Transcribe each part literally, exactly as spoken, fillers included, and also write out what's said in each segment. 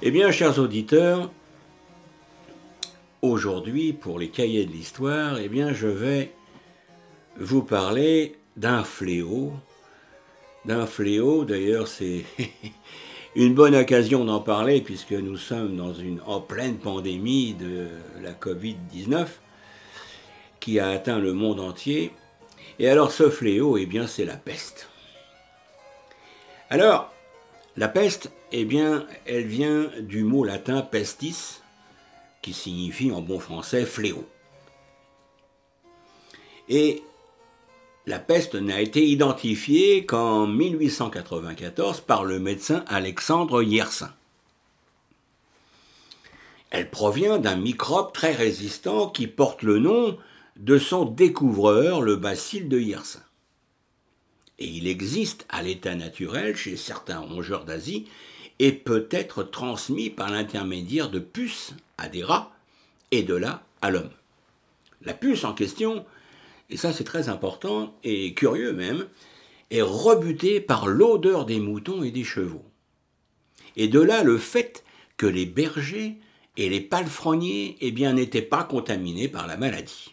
Eh bien, chers auditeurs, aujourd'hui, pour les cahiers de l'histoire, eh bien, je vais vous parler d'un fléau. D'un fléau, d'ailleurs, c'est une bonne occasion d'en parler puisque nous sommes dans une, en pleine pandémie de la covid dix-neuf qui a atteint le monde entier. Et alors, ce fléau, eh bien, c'est la peste. Alors, la peste, eh bien, elle vient du mot latin pestis, qui signifie en bon français fléau. Et la peste n'a été identifiée qu'en mille huit cent quatre-vingt-quatorze par le médecin Alexandre Yersin. Elle provient d'un microbe très résistant qui porte le nom de son découvreur, le bacille de Yersin. Et il existe à l'état naturel chez certains rongeurs d'Asie et peut être transmis par l'intermédiaire de puces à des rats et de là à l'homme. La puce en question, et ça c'est très important et curieux même, est rebutée par l'odeur des moutons et des chevaux. Et de là le fait que les bergers et les palefreniers eh bien, n'étaient pas contaminés par la maladie.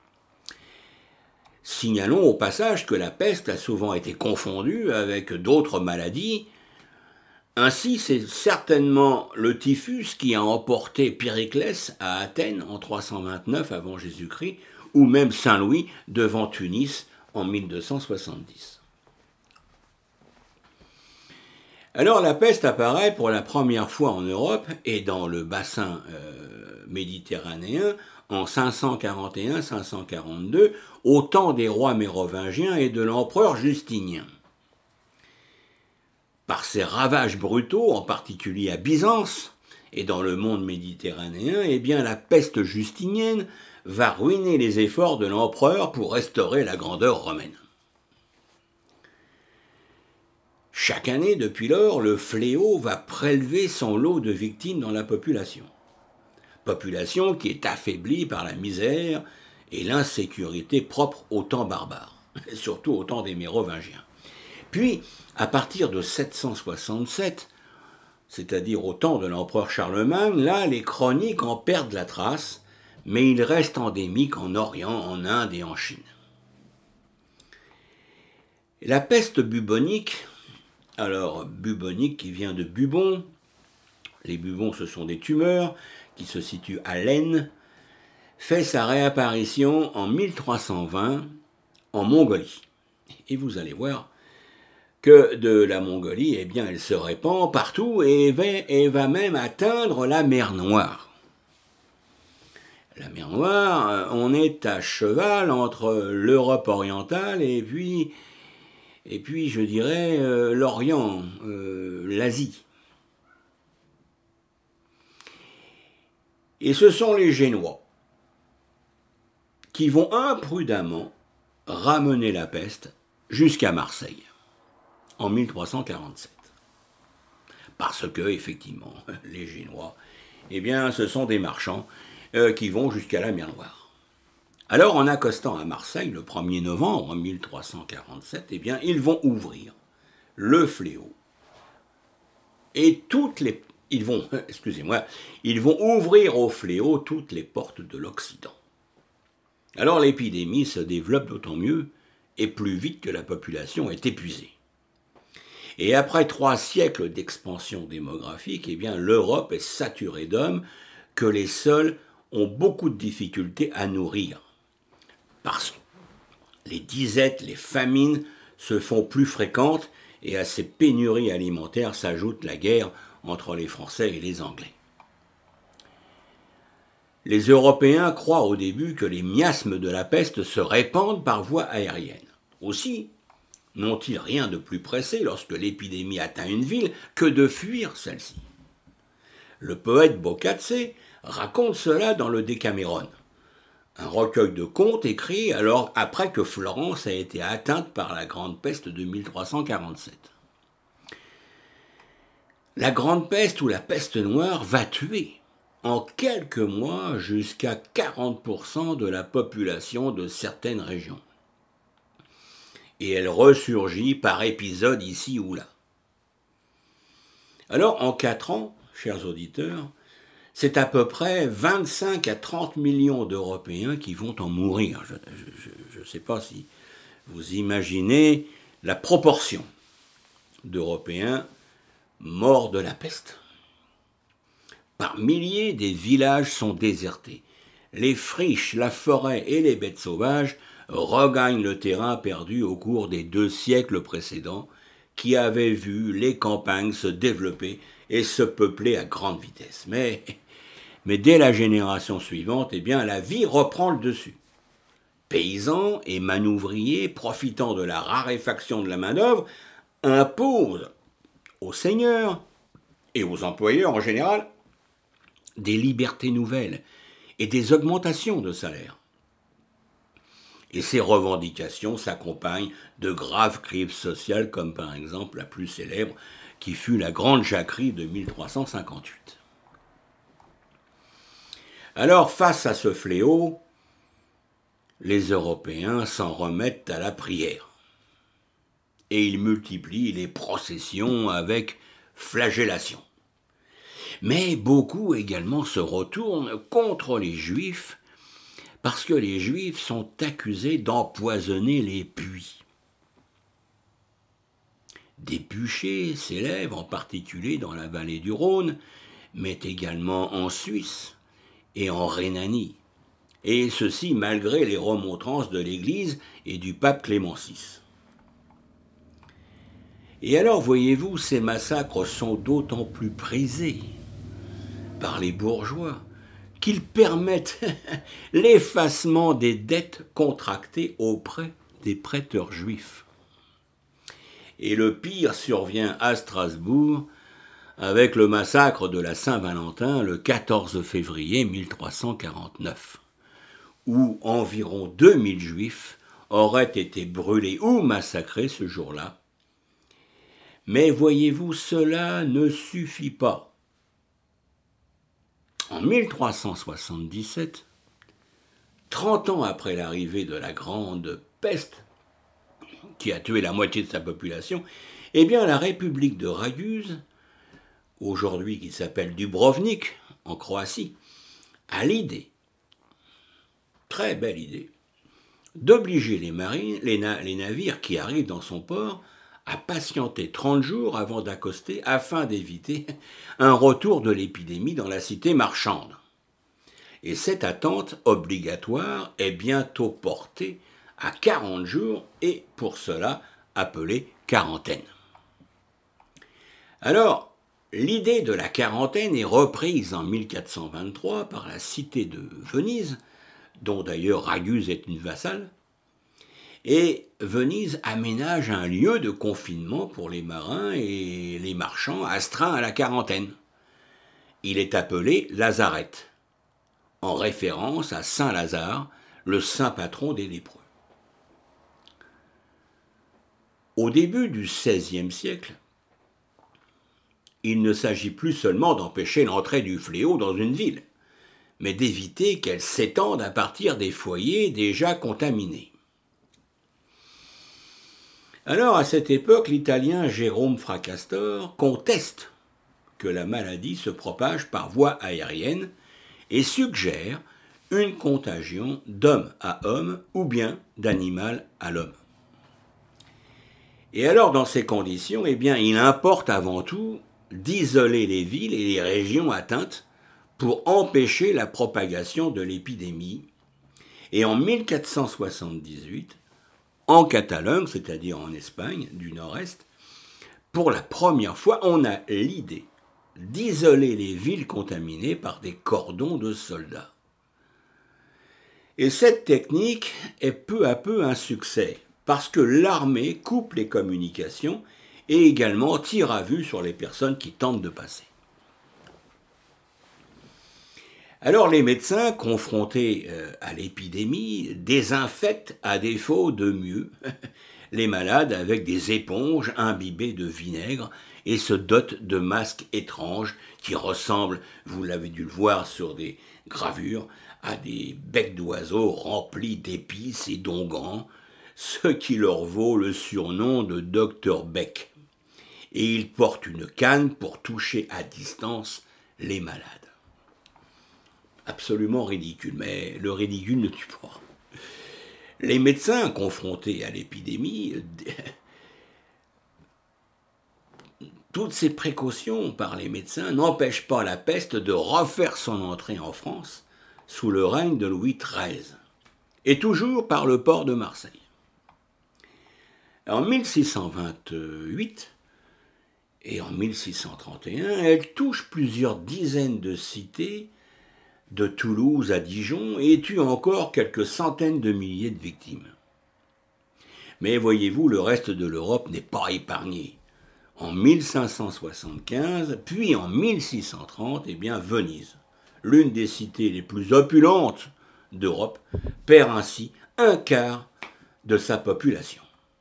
Signalons au passage que la peste a souvent été confondue avec d'autres maladies. Ainsi, c'est certainement le typhus qui a emporté Périclès à Athènes en trois cent vingt-neuf avant Jésus-Christ, ou même Saint Louis devant Tunis en mille deux cent soixante-dix. Alors la peste apparaît pour la première fois en Europe et dans le bassin euh, méditerranéen en cinq cent quarante et un cinq cent quarante-deux, au temps des rois mérovingiens et de l'empereur Justinien. Par ses ravages brutaux, en particulier à Byzance et dans le monde méditerranéen, eh bien la peste justinienne va ruiner les efforts de l'empereur pour restaurer la grandeur romaine. Chaque année, depuis lors, le fléau va prélever son lot de victimes dans la population. Population qui est affaiblie par la misère et l'insécurité propre au temps barbare, et surtout au temps des Mérovingiens. Puis, à partir de sept cent soixante-sept, c'est-à-dire au temps de l'empereur Charlemagne, là, les chroniques en perdent la trace, mais il reste endémique en Orient, en Inde et en Chine. La peste bubonique, alors bubonique qui vient de bubon, les bubons ce sont des tumeurs qui se situent à l'aine, fait sa réapparition en mille trois cent vingt en Mongolie. Et vous allez voir que de la Mongolie, eh bien, elle se répand partout et va, et va même atteindre la mer Noire. La mer Noire, on est à cheval entre l'Europe orientale et puis, et puis je dirais, euh, l'Orient, euh, l'Asie. Et ce sont les Génois qui vont imprudemment ramener la peste jusqu'à Marseille en mille trois cent quarante-sept. Parce que, effectivement, les Génois, eh bien, ce sont des marchands euh, qui vont jusqu'à la mer Noire. Alors, en accostant à Marseille le premier novembre mille trois cent quarante-sept, eh bien, ils vont ouvrir le fléau et toutes les Ils vont, excusez-moi, ils vont ouvrir au fléau toutes les portes de l'Occident. Alors l'épidémie se développe d'autant mieux et plus vite que la population est épuisée. Et après trois siècles d'expansion démographique, eh bien l'Europe est saturée d'hommes que les sols ont beaucoup de difficultés à nourrir. Parce que les disettes, les famines se font plus fréquentes et à ces pénuries alimentaires s'ajoute la guerre entre les Français et les Anglais. Les Européens croient au début que les miasmes de la peste se répandent par voie aérienne. Aussi, n'ont-ils rien de plus pressé lorsque l'épidémie atteint une ville que de fuir celle-ci. Le poète Boccaccio raconte cela dans le Décaméron, un recueil de contes écrit alors après que Florence a été atteinte par la grande peste de mille trois cent quarante-sept. La grande peste ou la peste noire va tuer en quelques mois jusqu'à quarante pour cent de la population de certaines régions. Et elle ressurgit par épisodes ici ou là. Alors, en quatre ans, chers auditeurs, c'est à peu près vingt-cinq à trente millions d'Européens qui vont en mourir. Je ne sais pas si vous imaginez la proportion d'Européens morts de la peste. Par milliers, des villages sont désertés. Les friches, la forêt et les bêtes sauvages regagnent le terrain perdu au cours des deux siècles précédents, qui avaient vu les campagnes se développer et se peupler à grande vitesse. Mais, mais dès la génération suivante, eh bien, la vie reprend le dessus. Paysans et manouvriers, profitant de la raréfaction de la main-d'œuvre, imposent aux seigneurs et aux employeurs en général des libertés nouvelles et des augmentations de salaire. Et ces revendications s'accompagnent de graves crises sociales, comme par exemple la plus célèbre, qui fut la Grande Jacquerie de mille trois cent cinquante-huit. Alors, face à ce fléau, les Européens s'en remettent à la prière. Et ils multiplient les processions avec flagellation. Mais beaucoup également se retournent contre les Juifs parce que les Juifs sont accusés d'empoisonner les puits. Des bûchers s'élèvent en particulier dans la vallée du Rhône, mais également en Suisse et en Rhénanie, et ceci malgré les remontrances de l'Église et du pape Clément six. Et alors, voyez-vous, ces massacres sont d'autant plus prisés par les bourgeois qu'ils permettent l'effacement des dettes contractées auprès des prêteurs juifs. Et le pire survient à Strasbourg avec le massacre de la Saint-Valentin le quatorze février mille trois cent quarante-neuf, où environ deux mille juifs auraient été brûlés ou massacrés ce jour-là. Mais voyez-vous, cela ne suffit pas. En mille trois cent soixante-dix-sept, trente ans après l'arrivée de la Grande Peste, qui a tué la moitié de sa population, eh bien la République de Raguse, aujourd'hui qui s'appelle Dubrovnik, en Croatie, a l'idée, très belle idée, d'obliger les marines, les, na- les navires qui arrivent dans son port à patienter trente jours avant d'accoster afin d'éviter un retour de l'épidémie dans la cité marchande. Et cette attente obligatoire est bientôt portée à quarante jours et pour cela appelée quarantaine. Alors, l'idée de la quarantaine est reprise en mille quatre cent vingt-trois par la cité de Venise, dont d'ailleurs Raguse est une vassale, et Venise aménage un lieu de confinement pour les marins et les marchands astreints à la quarantaine. Il est appelé Lazarette, en référence à Saint Lazare, le saint patron des lépreux. Au début du seizième siècle, il ne s'agit plus seulement d'empêcher l'entrée du fléau dans une ville, mais d'éviter qu'elle s'étende à partir des foyers déjà contaminés. Alors, à cette époque, l'Italien Jérôme Fracastor conteste que la maladie se propage par voie aérienne et suggère une contagion d'homme à homme ou bien d'animal à l'homme. Et alors, dans ces conditions, eh bien, il importe avant tout d'isoler les villes et les régions atteintes pour empêcher la propagation de l'épidémie. Et en mille quatre cent soixante-dix-huit, en Catalogne, c'est-à-dire en Espagne du Nord-Est, pour la première fois, on a l'idée d'isoler les villes contaminées par des cordons de soldats. Et cette technique est peu à peu un succès, parce que l'armée coupe les communications et également tire à vue sur les personnes qui tentent de passer. Alors les médecins, confrontés à l'épidémie, désinfectent à défaut de mieux les malades avec des éponges imbibées de vinaigre et se dotent de masques étranges qui ressemblent, vous l'avez dû le voir sur des gravures, à des becs d'oiseaux remplis d'épices et d'onguents, ce qui leur vaut le surnom de docteur Bec. et il porte une canne pour toucher à distance les malades. Absolument ridicule, mais le ridicule ne tue pas. Les médecins confrontés à l'épidémie, toutes ces précautions par les médecins n'empêchent pas la peste de refaire son entrée en France sous le règne de Louis treize, et toujours par le port de Marseille. En mille six cent vingt-huit et en mille six cent trente et un, elle touche plusieurs dizaines de cités, de Toulouse à Dijon, et tue encore quelques centaines de milliers de victimes. Mais voyez-vous, le reste de l'Europe n'est pas épargné. En mille cinq cent soixante-quinze, puis en mille six cent trente, eh bien Venise, l'une des cités les plus opulentes d'Europe, perd ainsi un quart de sa population.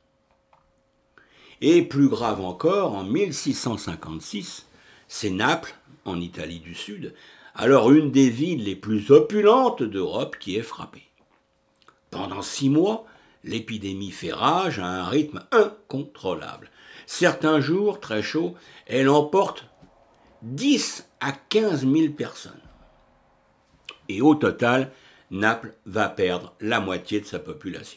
Et plus grave encore, en mille six cent cinquante-six, c'est Naples, en Italie du Sud, alors une des villes les plus opulentes d'Europe, qui est frappée. Pendant six mois, l'épidémie fait rage à un rythme incontrôlable. Certains jours, très chauds, elle emporte dix à quinze mille personnes. Et au total, Naples va perdre la moitié de sa population.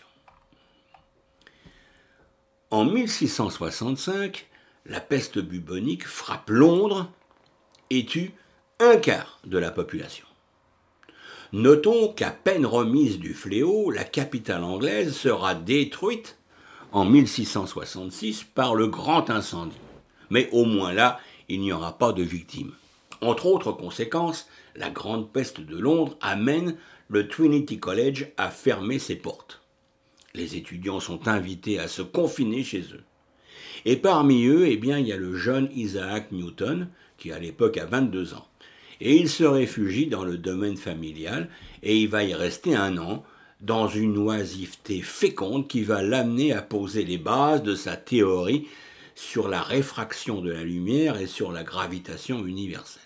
En mille six cent soixante-cinq, la peste bubonique frappe Londres et tue un quart de la population. Notons qu'à peine remise du fléau, la capitale anglaise sera détruite en mille six cent soixante-six par le grand incendie. Mais au moins là, il n'y aura pas de victimes. Entre autres conséquences, la grande peste de Londres amène le Trinity College à fermer ses portes. Les étudiants sont invités à se confiner chez eux. Et parmi eux, eh bien, il y a le jeune Isaac Newton, qui à l'époque a vingt-deux ans. Et il se réfugie dans le domaine familial, et il va y rester un an, dans une oisiveté féconde qui va l'amener à poser les bases de sa théorie sur la réfraction de la lumière et sur la gravitation universelle.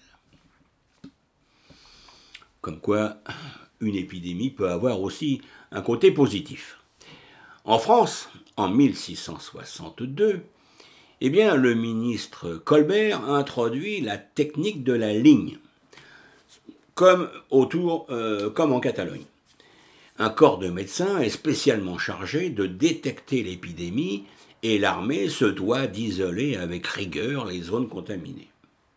Comme quoi, une épidémie peut avoir aussi un côté positif. En France, en mille six cent soixante-deux, eh bien, le ministre Colbert introduit la technique de la ligne, comme, autour, euh, comme en Catalogne. Un corps de médecins est spécialement chargé de détecter l'épidémie et l'armée se doit d'isoler avec rigueur les zones contaminées.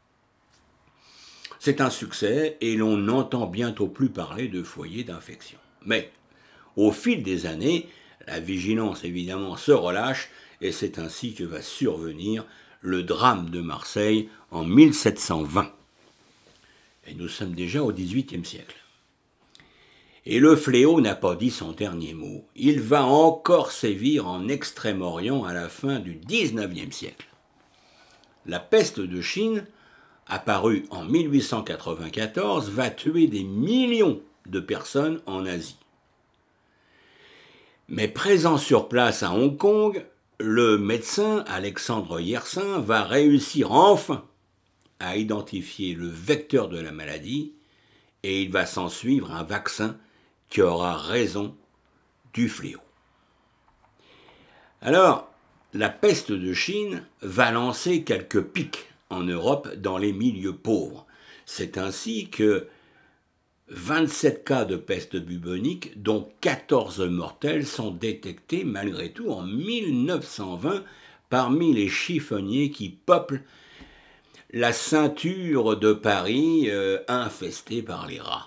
C'est un succès et l'on n'entend bientôt plus parler de foyers d'infection. Mais, au fil des années, la vigilance évidemment se relâche et c'est ainsi que va survenir le drame de Marseille en mille sept cent vingt. Et nous sommes déjà au dix-huitième siècle. Et le fléau n'a pas dit son dernier mot. Il va encore sévir en Extrême-Orient à la fin du dix-neuvième siècle. La peste de Chine, apparue en mille huit cent quatre-vingt-quatorze, va tuer des millions de personnes en Asie. Mais présent sur place à Hong Kong, le médecin Alexandre Yersin va réussir enfin à identifier le vecteur de la maladie et il va s'ensuivre un vaccin qui aura raison du fléau. Alors, la peste de Chine va lancer quelques pics en Europe dans les milieux pauvres. C'est ainsi que vingt-sept cas de peste bubonique, dont quatorze mortels, sont détectés malgré tout en mille neuf cent vingt parmi les chiffonniers qui peuplent la ceinture de Paris euh, infestée par les rats.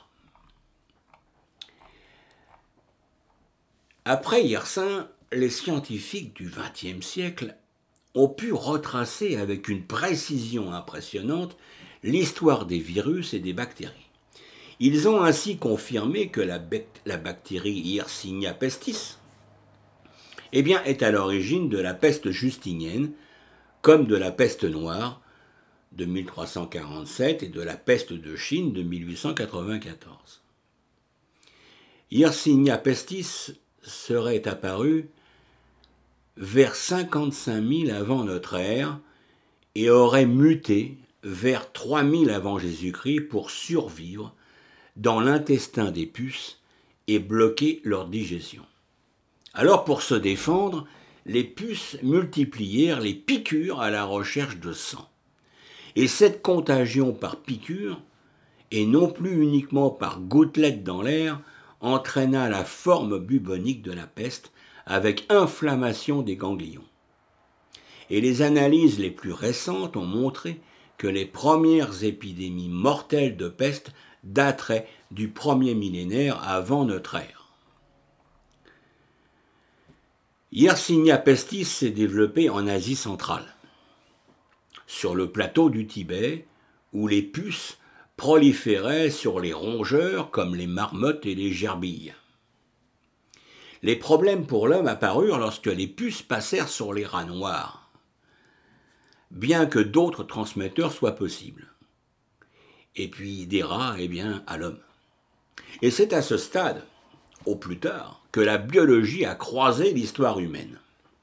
Après Yersin, les scientifiques du vingtième siècle ont pu retracer avec une précision impressionnante l'histoire des virus et des bactéries. Ils ont ainsi confirmé que la, bec- la bactérie Yersinia pestis eh bien, est à l'origine de la peste justinienne, comme de la peste noire de mille trois cent quarante-sept et de la peste de Chine de mille huit cent quatre-vingt-quatorze. Yersinia pestis serait apparue vers cinquante-cinq mille avant notre ère et aurait muté vers trois mille avant Jésus-Christ pour survivre dans l'intestin des puces et bloquer leur digestion. Alors pour se défendre, les puces multiplièrent les piqûres à la recherche de sang. Et cette contagion par piqûre, et non plus uniquement par gouttelettes dans l'air, entraîna la forme bubonique de la peste avec inflammation des ganglions. Et les analyses les plus récentes ont montré que les premières épidémies mortelles de peste dateraient du premier millénaire avant notre ère. Yersinia pestis s'est développée en Asie centrale, sur le plateau du Tibet, où les puces proliféraient sur les rongeurs comme les marmottes et les gerbilles. Les problèmes pour l'homme apparurent lorsque les puces passèrent sur les rats noirs, bien que d'autres transmetteurs soient possibles. Et puis des rats, eh bien, à l'homme. Et c'est à ce stade, au plus tard, que la biologie a croisé l'histoire humaine.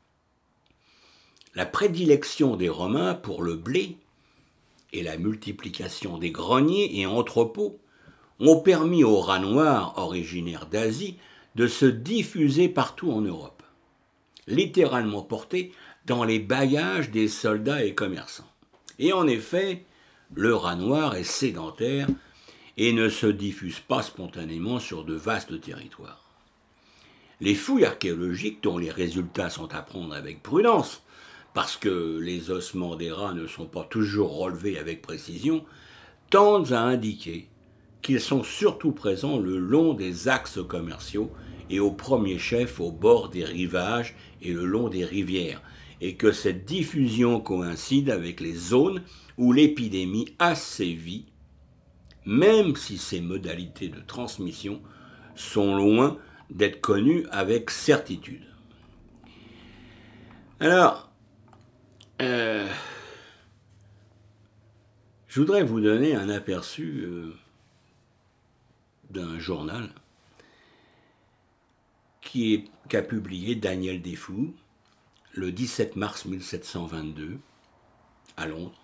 La prédilection des Romains pour le blé et la multiplication des greniers et entrepôts ont permis aux rats noirs originaires d'Asie de se diffuser partout en Europe, littéralement portés dans les bagages des soldats et commerçants. Et en effet, le rat noir est sédentaire et ne se diffuse pas spontanément sur de vastes territoires. Les fouilles archéologiques, dont les résultats sont à prendre avec prudence, parce que les ossements des rats ne sont pas toujours relevés avec précision, tendent à indiquer qu'ils sont surtout présents le long des axes commerciaux et au premier chef au bord des rivages et le long des rivières, et que cette diffusion coïncide avec les zones où l'épidémie a sévi, même si ses modalités de transmission sont loin d'être connues avec certitude. Alors, euh, je voudrais vous donner un aperçu euh, d'un journal qui est, qu'a publié Daniel Defoe le dix-sept mars mille sept cent vingt-deux à Londres,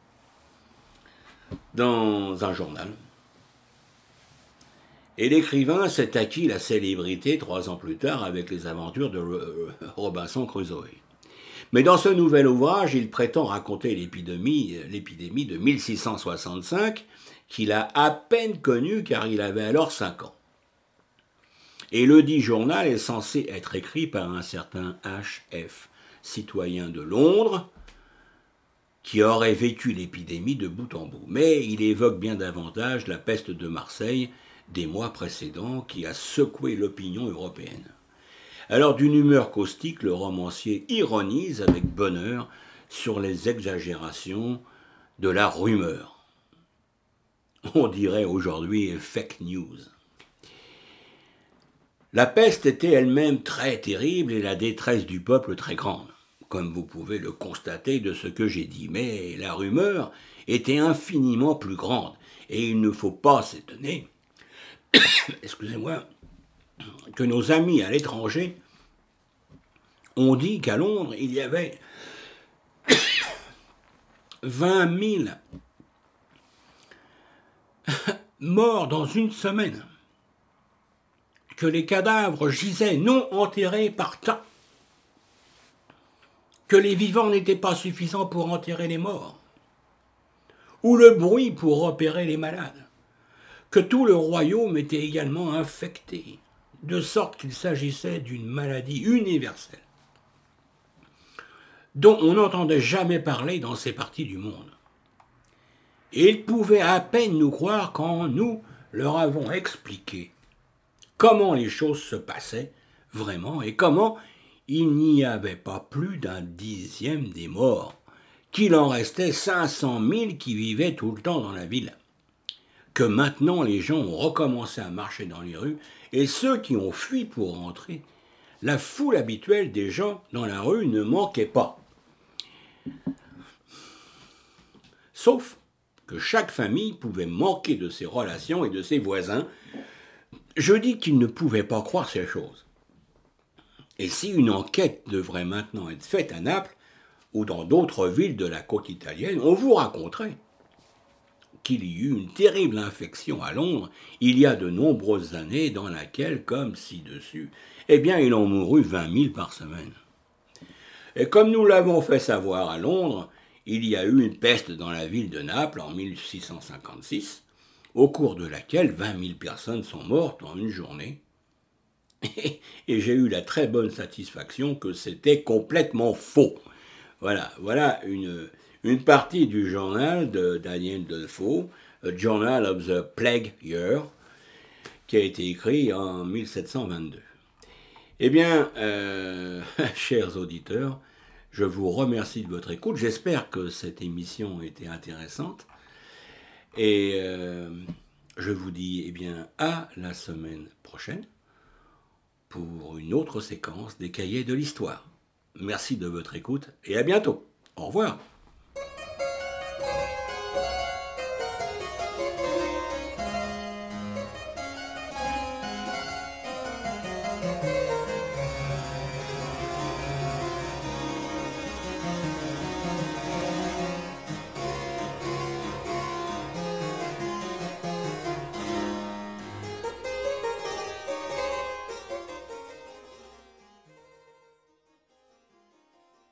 dans un journal. Et l'écrivain s'est acquis la célébrité trois ans plus tard avec les aventures de Robinson Crusoe. Mais dans ce nouvel ouvrage, il prétend raconter l'épidémie, l'épidémie de mille six cent soixante-cinq, qu'il a à peine connue car il avait alors cinq ans. Et le dit journal est censé être écrit par un certain H F, citoyen de Londres, qui aurait vécu l'épidémie de bout en bout. Mais il évoque bien davantage la peste de Marseille des mois précédents qui a secoué l'opinion européenne. Alors d'une humeur caustique, le romancier ironise avec bonheur sur les exagérations de la rumeur. On dirait aujourd'hui fake news. La peste était elle-même très terrible et la détresse du peuple très grande, comme vous pouvez le constater de ce que j'ai dit. Mais la rumeur était infiniment plus grande et il ne faut pas s'étonner, excusez-moi, que nos amis à l'étranger ont dit qu'à Londres, il y avait vingt mille morts dans une semaine, que les cadavres gisaient non enterrés par tas, que les vivants n'étaient pas suffisants pour enterrer les morts, ou le bruit pour opérer les malades, que tout le royaume était également infecté, de sorte qu'il s'agissait d'une maladie universelle, dont on n'entendait jamais parler dans ces parties du monde. Et ils pouvaient à peine nous croire quand nous leur avons expliqué comment les choses se passaient vraiment et comment il n'y avait pas plus d'un dixième des morts, qu'il en restait cinq cent mille qui vivaient tout le temps dans la ville, que maintenant les gens ont recommencé à marcher dans les rues et ceux qui ont fui pour rentrer, la foule habituelle des gens dans la rue ne manquait pas. Sauf que chaque famille pouvait manquer de ses relations et de ses voisins. Je dis qu'ils ne pouvaient pas croire ces choses. Et si une enquête devrait maintenant être faite à Naples ou dans d'autres villes de la côte italienne, on vous raconterait qu'il y eut une terrible infection à Londres il y a de nombreuses années dans laquelle, comme ci-dessus, eh bien il en mourut vingt mille par semaine. Et comme nous l'avons fait savoir à Londres, il y a eu une peste dans la ville de Naples en mille six cent cinquante-six, au cours de laquelle vingt mille personnes sont mortes en une journée. Et j'ai eu la très bonne satisfaction que c'était complètement faux. Voilà, voilà une, une partie du journal de Daniel Defoe, A Journal of the Plague Year, qui a été écrit en mille sept cent vingt-deux. Eh bien, euh, chers auditeurs, je vous remercie de votre écoute. J'espère que cette émission était intéressante. Et euh, je vous dis eh bien, à la semaine prochaine pour une autre séquence des Cahiers de l'Histoire. Merci de votre écoute et à bientôt. Au revoir.